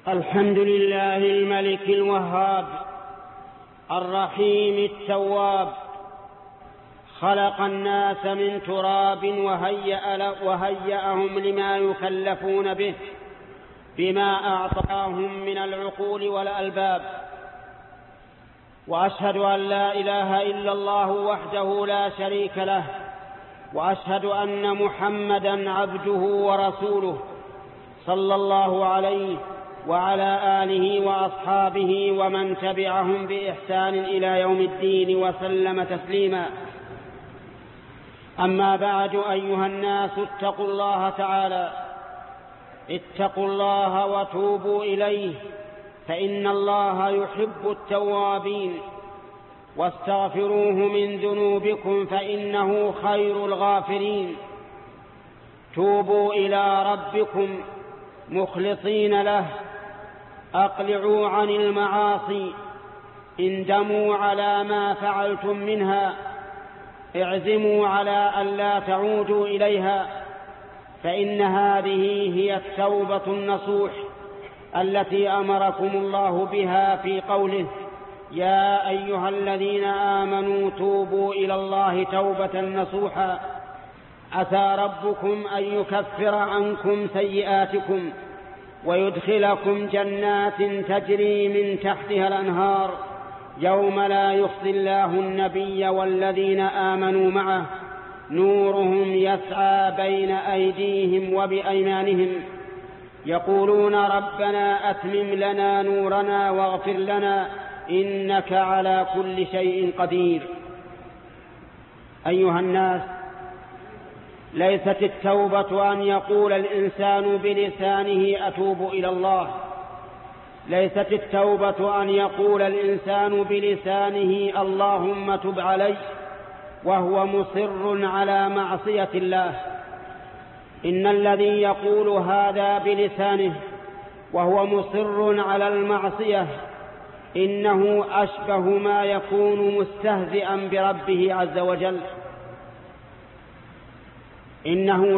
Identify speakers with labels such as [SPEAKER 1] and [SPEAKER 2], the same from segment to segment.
[SPEAKER 1] الحمد لله الملك الوهاب الرحيم التواب، خلق الناس من تراب وهيأهم لما يكلفون به بما أعطاهم من العقول والألباب. وأشهد أن لا إله إلا الله وحده لا شريك له، وأشهد أن محمدًا عبده ورسوله صلى الله عليه وعلى آله وأصحابه ومن تبعهم بإحسان إلى يوم الدين وسلم تسليما. أما بعد، أيها الناس اتقوا الله تعالى، اتقوا الله وتوبوا إليه، فإن الله يحب التوابين، واستغفروه من ذنوبكم فإنه خير الغافرين. توبوا إلى ربكم مخلصين له، أقلعوا عن المعاصي، اندموا على ما فعلتم منها، اعزموا على ألا تعودوا إليها، فإن هذه هي التوبة النصوح التي أمركم الله بها في قوله: يا أيها الذين آمنوا توبوا إلى الله توبة نصوحا، عسى ربكم أن يكفر عنكم سيئاتكم ويدخلكم جنات تجري من تحتها الأنهار يوم لا يخزي الله النبي والذين آمنوا معه نورهم يسعى بين أيديهم وبأيمانهم يقولون ربنا أتمم لنا نورنا واغفر لنا إنك على كل شيء قدير. أيها الناس، ليست التوبة أن يقول الإنسان بلسانه أتوب إلى الله، ليست التوبة أن يقول الإنسان بلسانه اللهم تب علي وهو مصر على معصية الله. إن الذي يقول هذا بلسانه وهو مصر على المعصية إنه أشبه ما يكون مستهزئا بربه عز وجل. إنه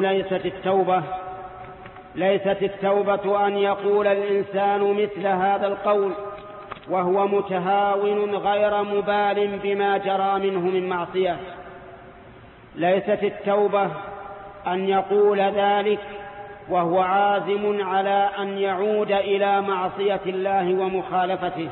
[SPEAKER 1] ليست التوبة أن يقول الإنسان مثل هذا القول وهو متهاون غير مبال بما جرى منه من معصية. ليست التوبة أن يقول ذلك وهو عازم على أن يعود إلى معصية الله ومخالفته.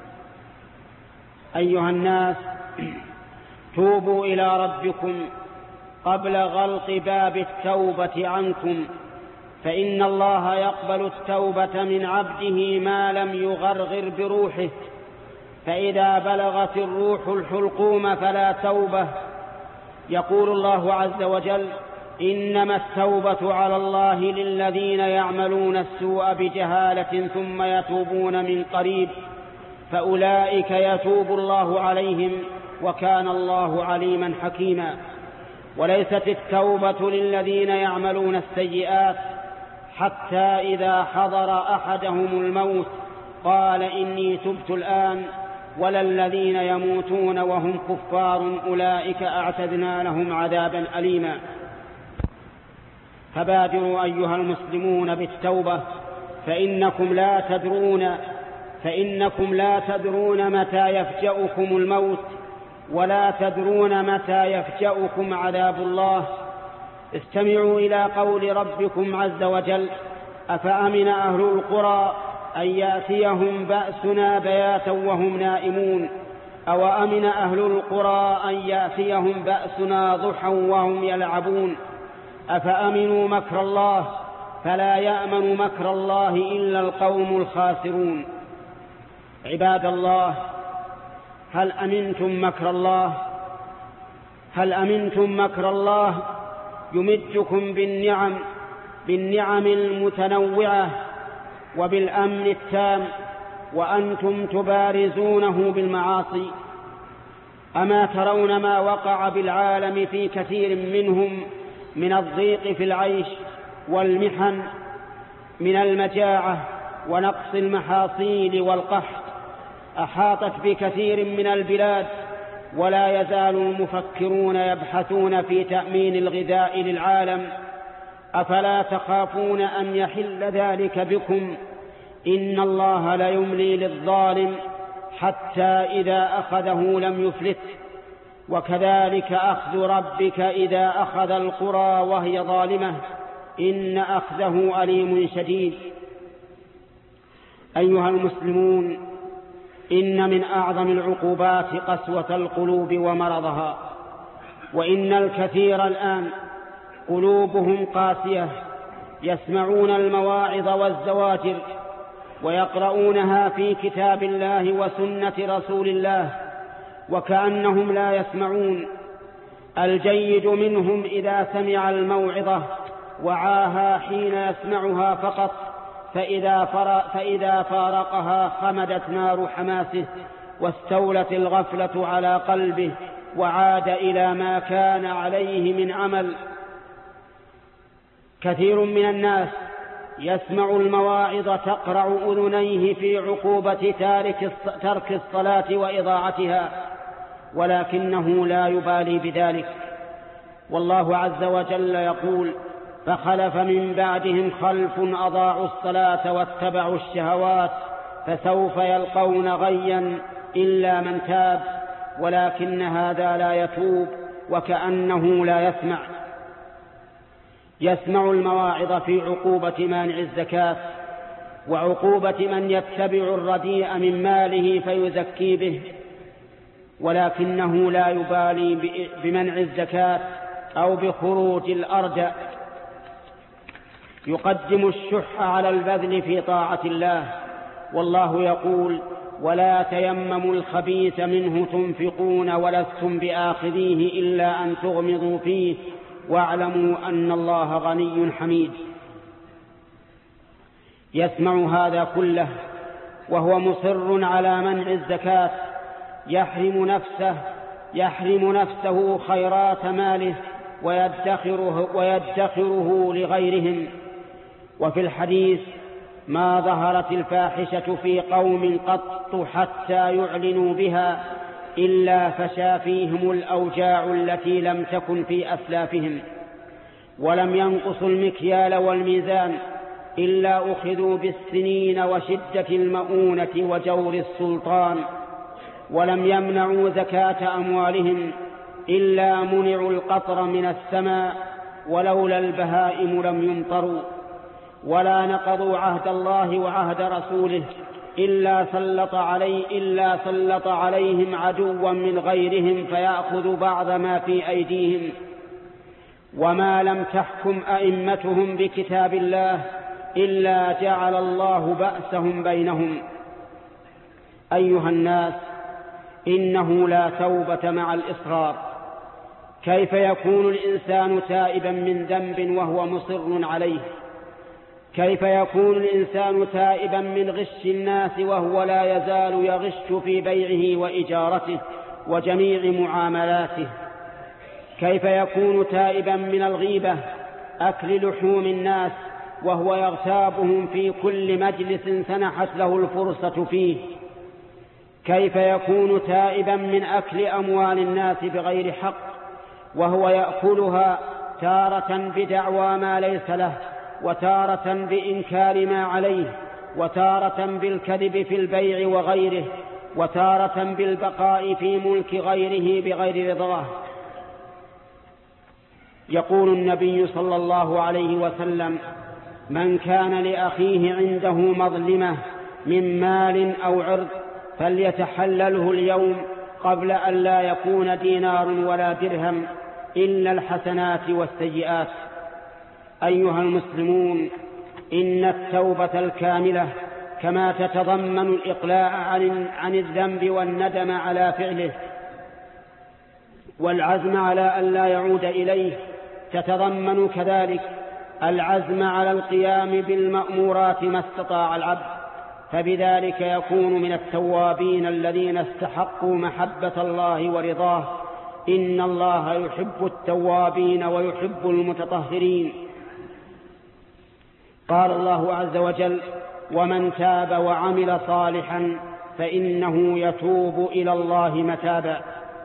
[SPEAKER 1] أيها الناس، توبوا إلى ربكم قبل غلق باب التوبة عنكم، فإن الله يقبل التوبة من عبده ما لم يغرغر بروحه، فإذا بلغت الروح الحلقوم فلا توبة. يقول الله عز وجل: إنما التوبة على الله للذين يعملون السوء بجهالة ثم يتوبون من قريب فأولئك يتوب الله عليهم وكان الله عليما حكيما. وليست التوبة للذين يعملون السيئات حتى إذا حضر أحدهم الموت قال إني تبت الآن، ولا الذين يموتون وهم كفار أولئك أعتدنا لهم عذابا أليما. فبادروا أيها المسلمون بالتوبة، فإنكم لا تدرون متى يفجأكم الموت، ولا تدرون متى يفجأكم عذاب الله. استمعوا إلى قول ربكم عز وجل: أفأمن أهل القرى أن يأتيهم بأسنا بياتا وهم نائمون، أو أمن أهل القرى أن يأتيهم بأسنا ضحى وهم يلعبون، أفأمنوا مكر الله فلا يأمن مكر الله إلا القوم الخاسرون. عباد الله، هل أمنتم مكر الله يمدكم بالنعم المتنوعة وبالأمن التام وأنتم تبارزونه بالمعاصي؟ أما ترون ما وقع بالعالم في كثير منهم من الضيق في العيش والمحن، من المجاعة ونقص المحاصيل والقحط، أحاطت بكثير من البلاد، ولا يزال المفكرون يبحثون في تأمين الغذاء للعالم. أفلا تخافون أن يحل ذلك بكم إن الله ليملي للظالم حتى إذا أخذه لم يفلت وكذلك أخذ ربك إذا أخذ القرى وهي ظالمة إن أخذه أليم شديد. أيها المسلمون، إن من أعظم العقوبات قسوة القلوب ومرضها، وإن الكثير الآن قلوبهم قاسية، يسمعون المواعظ والزواجر ويقرؤونها في كتاب الله وسنة رسول الله وكأنهم لا يسمعون. الجيد منهم إذا سمع الموعظة وعاها حين يسمعها فقط، فإذا فارقها خمدت نار حماسه واستولت الغفلة على قلبه وعاد إلى ما كان عليه من عمل. كثير من الناس يسمع المواعظ تقرع أذنيه في عقوبة ترك الصلاة وإضاعتها، ولكنه لا يبالي بذلك. والله عز وجل يقول: فخلف من بعدهم خلف أضاعوا الصلاة واتبعوا الشهوات فسوف يلقون غيا إلا من تاب، ولكن هذا لا يتوب وكأنه لا يسمع. يسمع المواعظ في عقوبة مانع الزكاة وعقوبة من يتبع الرديء من ماله فيزكي به، ولكنه لا يبالي بمنع الزكاة أو بخروج الأرجأ. يقدم الشح على البذل في طاعة الله، والله يقول: ولا تيمموا الخبيث منه تنفقون ولستم بآخذيه إلا أن تغمضوا فيه واعلموا أن الله غني حميد. يسمع هذا كله وهو مصر على منع الزكاة، يحرم نفسه خيرات ماله ويدخره لغيرهم. وفي الحديث: ما ظهرت الفاحشة في قوم قط حتى يعلنوا بها إلا فشى فيهم الأوجاع التي لم تكن في أسلافهم، ولم ينقصوا المكيال والميزان إلا أخذوا بالسنين وشدة المؤونة وجور السلطان، ولم يمنعوا زكاة أموالهم إلا منعوا القطر من السماء، ولولا البهائم لم يمطروا، ولا نقضوا عهد الله وعهد رسوله إلا سلط عليهم عدوا من غيرهم فيأخذ بعض ما في أيديهم، وما لم تحكم أئمتهم بكتاب الله إلا جعل الله بأسهم بينهم. أيها الناس، إنه لا توبة مع الإصرار. كيف يكون الإنسان تائبا من ذنب وهو مصر عليه؟ كيف يكون الإنسان تائبا من غش الناس وهو لا يزال يغش في بيعه وإجارته وجميع معاملاته؟ كيف يكون تائبا من الغيبة، أكل لحوم الناس، وهو يغتابهم في كل مجلس سنحت له الفرصة فيه؟ كيف يكون تائبا من أكل أموال الناس بغير حق، وهو يأكلها تارة بدعوى ما ليس له، وتارة بإنكار ما عليه، وتارة بالكذب في البيع وغيره، وتارة بالبقاء في ملك غيره بغير رضاه. يقول النبي صلى الله عليه وسلم: من كان لأخيه عنده مظلمة من مال أو عرض فليتحلله اليوم قبل أن لا يكون دينار ولا درهم إلا الحسنات والسيئات. أيها المسلمون، إن التوبة الكاملة كما تتضمن الإقلاع عن الذنب والندم على فعله والعزم على أن لا يعود إليه، تتضمن كذلك العزم على القيام بالمأمورات ما استطاع العبد، فبذلك يكون من التوابين الذين استحقوا محبة الله ورضاه. إن الله يحب التوابين ويحب المتطهرين. قال الله عز وجل: ومن تاب وعمل صالحا فإنه يتوب إلى الله متابا.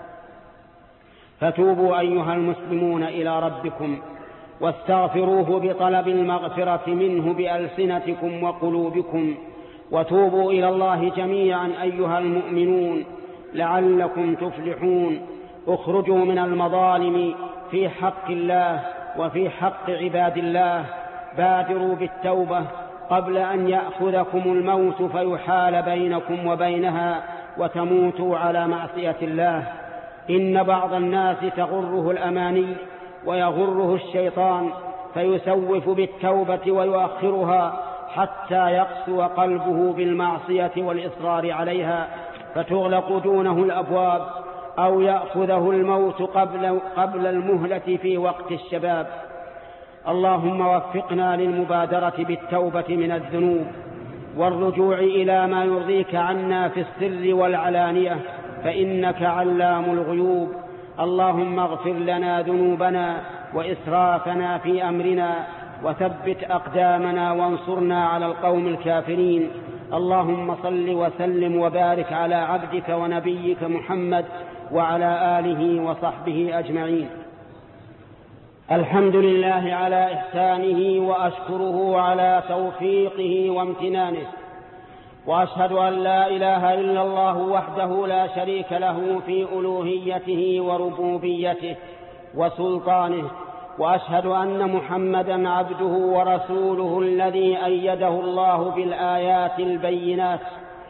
[SPEAKER 1] فتوبوا أيها المسلمون إلى ربكم واستغفروه بطلب المغفرة منه بألسنتكم وقلوبكم، وتوبوا إلى الله جميعا أيها المؤمنون لعلكم تفلحون. اخرجوا من المظالم في حق الله وفي حق عباد الله. بادروا بالتوبة قبل أن يأخذكم الموت فيحال بينكم وبينها وتموتوا على معصية الله. إن بعض الناس تغره الأماني ويغره الشيطان فيسوف بالتوبة ويؤخرها حتى يقسو قلبه بالمعصية والإصرار عليها فتغلق دونه الأبواب أو يأخذه الموت قبل المهلة في وقت الشباب. اللهم وفقنا للمبادرة بالتوبة من الذنوب والرجوع إلى ما يرضيك عنا في السر والعلانية فإنك علام الغيوب. اللهم اغفر لنا ذنوبنا وإسرافنا في أمرنا وثبت أقدامنا وانصرنا على القوم الكافرين. اللهم صل وسلم وبارك على عبدك ونبيك محمد وعلى آله وصحبه أجمعين. الحمد لله على إحسانه وأشكره على توفيقه وامتنانه، وأشهد أن لا إله إلا الله وحده لا شريك له في ألوهيته وربوبيته وسلطانه، وأشهد أن محمدًا عبده ورسوله الذي أيده الله بالآيات البينات،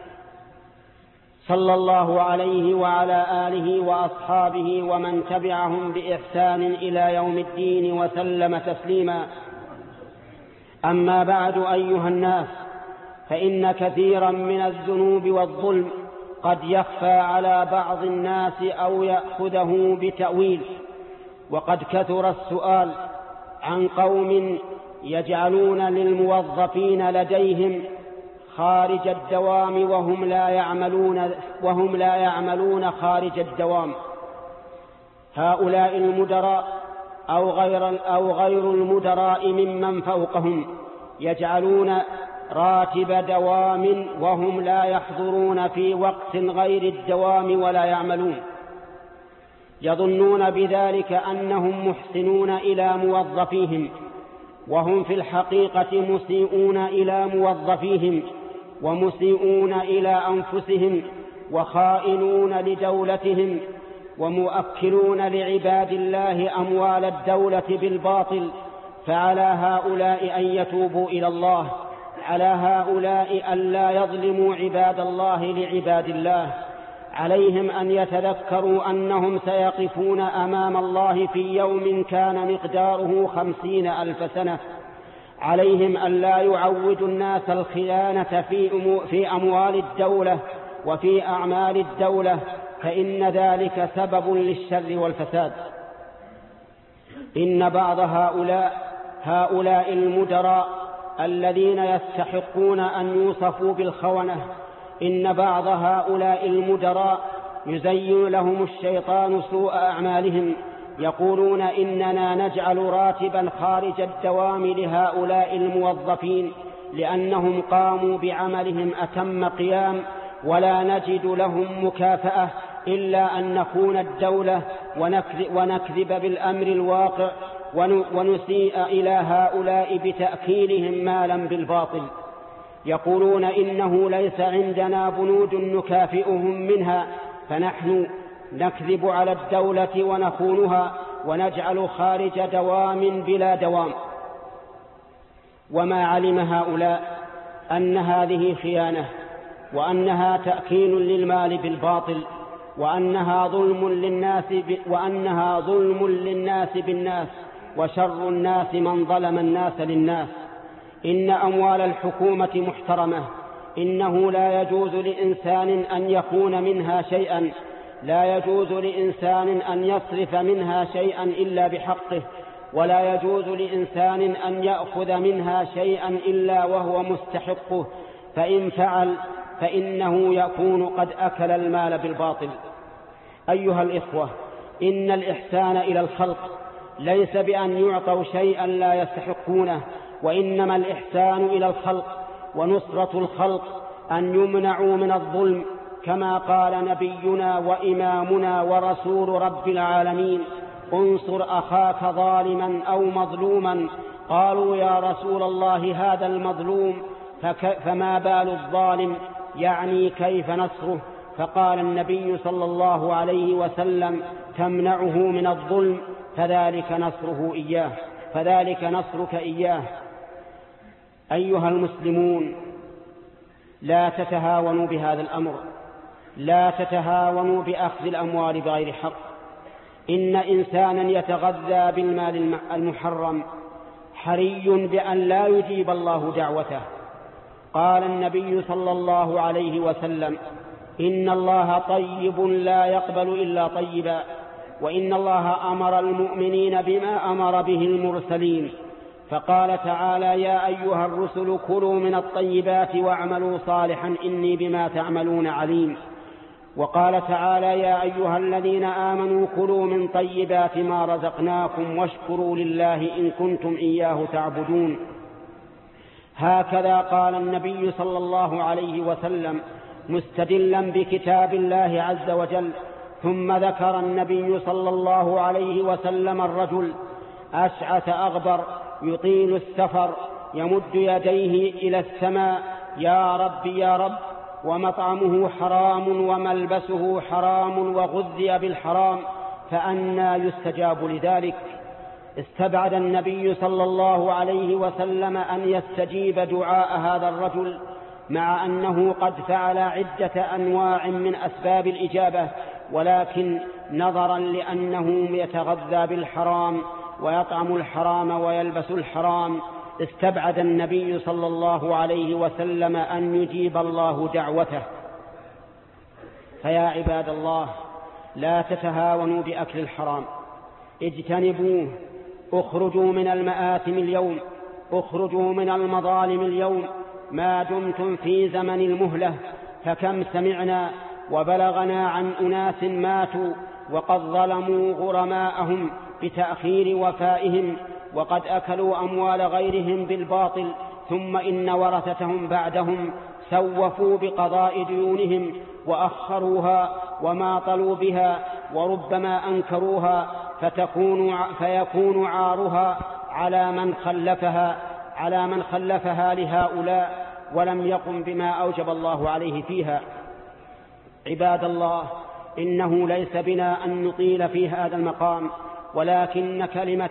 [SPEAKER 1] صلى الله عليه وعلى آله وأصحابه ومن تبعهم بإحسان إلى يوم الدين وسلم تسليما. أما بعد أيها الناس، فإن كثيرا من الذنوب والظلم قد يخفى على بعض الناس أو يأخذه بتأويل، وقد كثر السؤال عن قوم يجعلون للموظفين لديهم خارج الدوام وهم لا يعملون خارج الدوام. هؤلاء المدراء أو غير المدراء ممن فوقهم يجعلون راتب دوام وهم لا يحضرون في وقت غير الدوام ولا يعملون، يظنون بذلك أنهم محسنون إلى موظفيهم، وهم في الحقيقة مسيئون إلى موظفيهم ومسيئون إلى أنفسهم وخائنون لدولتهم ومؤكلون لعباد الله أموال الدولة بالباطل. فعلى هؤلاء أن يتوبوا إلى الله، على هؤلاء أن لا يظلموا عباد الله لعباد الله. عليهم أن يتذكروا أنهم سيقفون أمام الله في يوم كان مقداره 50,000 سنة. عليهم أن لا يعودوا الناس الخيانة في أموال الدولة وفي أعمال الدولة، فإن ذلك سبب للشر والفساد. إن بعض هؤلاء المدراء الذين يستحقون أن يوصفوا بالخونة، إن بعض هؤلاء المدراء يزين لهم الشيطان سوء أعمالهم، يقولون إننا نجعل راتبا خارج الدوام لهؤلاء الموظفين لأنهم قاموا بعملهم أتم قيام، ولا نجد لهم مكافأة إلا أن نخون الدولة ونكذب بالأمر الواقع ونسيء إلى هؤلاء بتأكيلهم مالا بالباطل. يقولون إنه ليس عندنا بنود نكافئهم منها، فنحن نكذب على الدولة ونخونها ونجعل خارج دوام بلا دوام. وما علم هؤلاء أن هذه خيانة، وأنها تأكيل للمال بالباطل، وأنها ظلم للناس بالناس، وشر الناس من ظلم الناس للناس. إن أموال الحكومة محترمة، إنه لا يجوز لإنسان أن يخون منها شيئا، لا يجوز لإنسان أن يصرف منها شيئا إلا بحقه، ولا يجوز لإنسان أن يأخذ منها شيئا إلا وهو مستحقه، فإن فعل فإنه يكون قد أكل المال بالباطل. أيها الإخوة، إن الإحسان إلى الخلق ليس بأن يعطوا شيئا لا يستحقونه، وإنما الإحسان إلى الخلق ونصرة الخلق أن يمنعوا من الظلم، كما قال نبينا وإمامنا ورسول رب العالمين: انصر أخاك ظالما أو مظلوما. قالوا: يا رسول الله، هذا المظلوم فما بال الظالم، يعني كيف نصره؟ فقال النبي صلى الله عليه وسلم: تمنعه من الظلم، فذلك نصرك إياه. أيها المسلمون، لا تتهاونوا بهذا الأمر، لا تتهاونوا بأخذ الأموال بغير حق. إن إنسانا يتغذى بالمال المحرم حري بأن لا يجيب الله دعوته. قال النبي صلى الله عليه وسلم: إن الله طيب لا يقبل إلا طيبا، وإن الله أمر المؤمنين بما أمر به المرسلين، فقال تعالى: يا أيها الرسل كلوا من الطيبات واعملوا صالحا إني بما تعملون عليم. وقال تعالى: يا أيها الذين آمنوا كلوا من طيبات ما رزقناكم واشكروا لله إن كنتم إياه تعبدون. هكذا قال النبي صلى الله عليه وسلم مستدلا بكتاب الله عز وجل. ثم ذكر النبي صلى الله عليه وسلم الرجل أشعث أغبر يطيل السفر يمد يديه إلى السماء: يا رب يا رب، ومطعمه حرام وملبسه حرام وغذي بالحرام، فأنى يستجاب لذلك؟ استبعد النبي صلى الله عليه وسلم أن يستجيب دعاء هذا الرجل، مع أنه قد فعل عدة أنواع من أسباب الإجابة، ولكن نظرا لأنه يتغذى بالحرام ويطعم الحرام ويلبس الحرام استبعد النبي صلى الله عليه وسلم أن يجيب الله دعوته. فيا عباد الله، لا تتهاونوا بأكل الحرام، اجتنبوه، اخرجوا من المآثم اليوم، اخرجوا من المظالم اليوم ما دمتم في زمن المهلة. فكم سمعنا وبلغنا عن أناس ماتوا وقد ظلموا غرماءهم بتأخير وفائهم، وقد أكلوا أموال غيرهم بالباطل، ثم إن ورثتهم بعدهم سوفوا بقضاء ديونهم وأخروها وماطلوا بها، وربما أنكروها، فيكون عارها على من خلفها لهؤلاء ولم يقم بما أوجب الله عليه فيها. عباد الله، إنه ليس بنا أن نطيل في هذا المقام، ولكن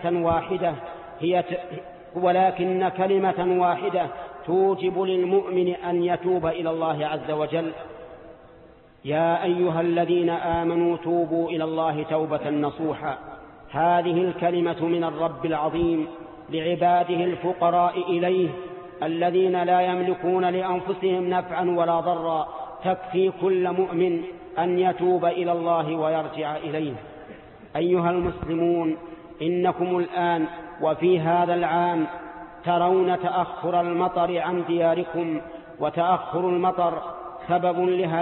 [SPEAKER 1] كلمة واحدة توجب للمؤمن أن يتوب إلى الله عز وجل: يا أيها الذين آمنوا توبوا إلى الله توبة نصوحا. هذه الكلمة من الرب العظيم لعباده الفقراء إليه الذين لا يملكون لأنفسهم نفعا ولا ضرا، تكفي كل مؤمن أن يتوب إلى الله ويرجع إليه. أيها المسلمون، إنكم الآن وفي هذا العام ترون تأخر المطر عن دياركم، وتأخر المطر سبب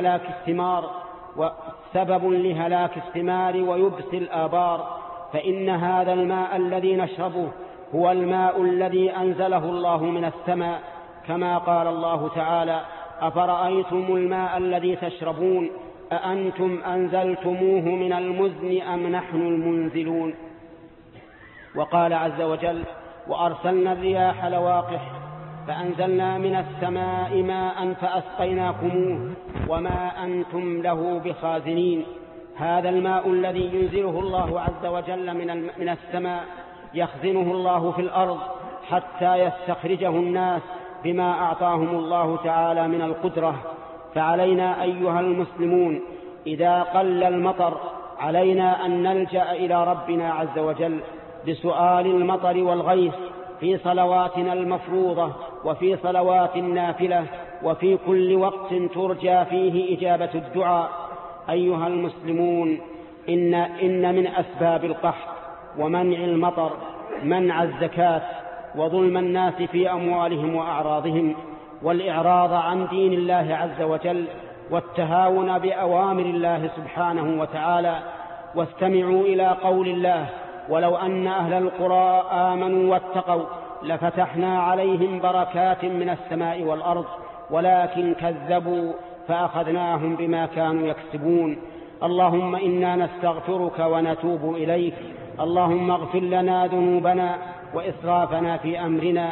[SPEAKER 1] لهلاك الثمار ويبس الآبار، فإن هذا الماء الذي نشربه هو الماء الذي أنزله الله من السماء، كما قال الله تعالى: أفرأيتم الماء الذي تشربون أأنتم أنزلتموه من المزن أم نحن المنزلون. وقال عز وجل: وأرسلنا الرياح لواقح فأنزلنا من السماء ماء فأسقيناكموه وما أنتم له بخازنين. هذا الماء الذي ينزله الله عز وجل من السماء يخزنه الله في الأرض حتى يستخرجه الناس بما أعطاهم الله تعالى من القدرة. فعلينا أيها المسلمون إذا قل المطر علينا أن نلجأ إلى ربنا عز وجل بسؤال المطر والغيث في صلواتنا المفروضة وفي صلوات النافلة وفي كل وقت ترجى فيه إجابة الدعاء. أيها المسلمون، إن من أسباب القحط ومنع المطر منع الزكاة وظلم الناس في أموالهم وأعراضهم، والإعراض عن دين الله عز وجل، والتهاون بأوامر الله سبحانه وتعالى. واستمعوا إلى قول الله: ولو أن أهل القرى آمنوا واتقوا لفتحنا عليهم بركات من السماء والأرض ولكن كذبوا فأخذناهم بما كانوا يكسبون. اللهم إنا نستغفرك ونتوب إليك. اللهم اغفر لنا ذنوبنا وإسرافنا في أمرنا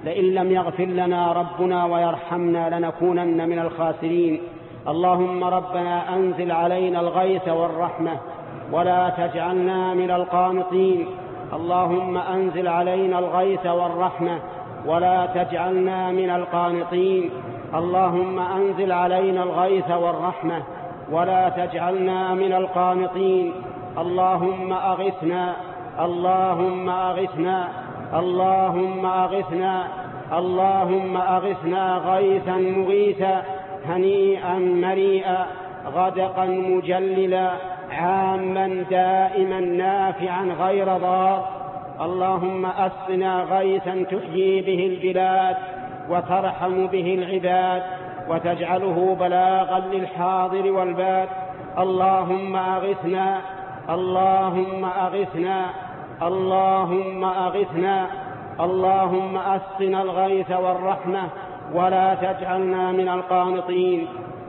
[SPEAKER 1] لئن لم يغفر لنا ربنا ويرحمنا لنكونن من الخاسرين. اللهم ربنا أنزل علينا الغيث والرحمة ولا تجعلنا من القانطين. اللهم أنزل علينا الغيث والرحمة ولا تجعلنا من القانطين. اللهم أنزل علينا الغيث والرحمة ولا تجعلنا من القانطين. اللهم أغثنا، اللهم أغثنا، اللهم أغثنا، اللهم أغثنا غيثا مغيثا هنيئا مريئا غدقا مجللا عاما دائما نافعا غير ضار. اللهم أسقنا غيثا تحيي به البلاد وترحم به العباد وتجعله بلاغا للحاضر والباد. اللهم أغثنا، اللهم أغثنا، اللهم أغثنا. اللهم أسقنا الغيث والرحمة ولا تجعلنا من القانطين.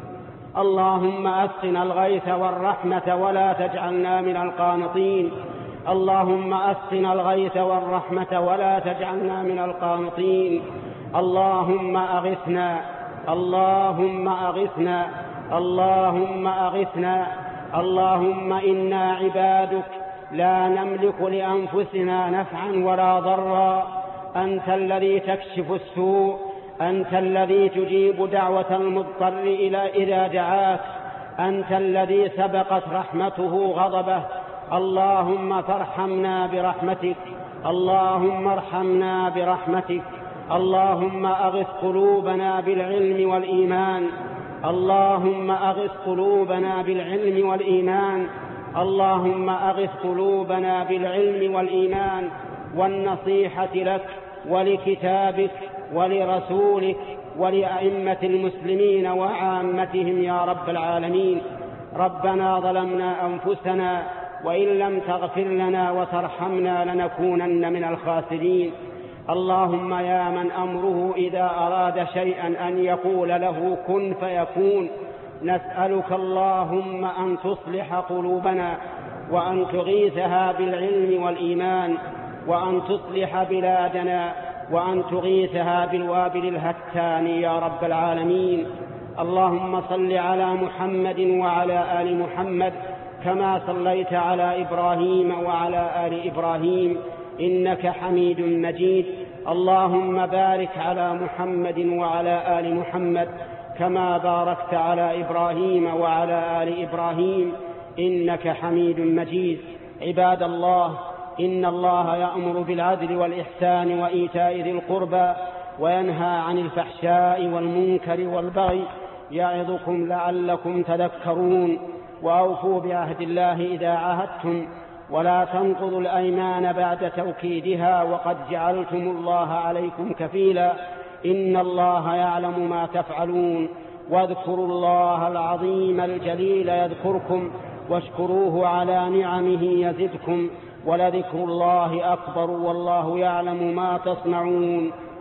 [SPEAKER 1] اللهم أسقنا الغيث والرحمة ولا تجعلنا من القانطين. اللهم أسقنا الغيث والرحمة ولا تجعلنا من القانطين. اللهم أغثنا، اللهم أغثنا، اللهم أغثنا. اللهم إنا عبادك لا نملك لأنفسنا نفعا ولا ضرا. أنت الذي تكشف السوء، أنت الذي تجيب دعوة المضطر إذا دعاك، أنت الذي سبقت رحمته غضبه. اللهم فارحمنا برحمتك، اللهم ارحمنا برحمتك. اللهم أغث قلوبنا بالعلم والإيمان، اللهم أغث قلوبنا بالعلم والإيمان. اللهم أغث قلوبنا بالعلم والإيمان والنصيحة لك ولكتابك ولرسولك ولأئمة المسلمين وعامتهم يا رب العالمين. ربنا ظلمنا أنفسنا وإن لم تغفر لنا وترحمنا لنكونن من الخاسرين. اللهم يا من أمره إذا أراد شيئا أن يقول له كن فيكون، نسألك اللهم أن تصلح قلوبنا وأن تغيثها بالعلم والإيمان، وأن تصلح بلادنا وأن تغيثها بالوابل الهتان يا رب العالمين. اللهم صل على محمد وعلى آل محمد كما صليت على إبراهيم وعلى آل إبراهيم إنك حميد مجيد. اللهم بارك على محمد وعلى آل محمد كما باركت على إبراهيم وعلى آل إبراهيم إنك حميد مجيد. عباد الله، إن الله يأمر بالعدل والإحسان وإيتاء ذي القربى وينهى عن الفحشاء والمنكر والبغي يعظكم لعلكم تذكرون. وأوفوا بعهد الله إذا عاهدتم ولا تنقضوا الأيمان بعد توكيدها وقد جعلتم الله عليكم كفيلا. إن الله يعلم ما تفعلون. واذكروا الله العظيم الجليل يذكركم واشكروه على نعمه يزدكم ولذكر الله أكبر والله يعلم ما تصنعون.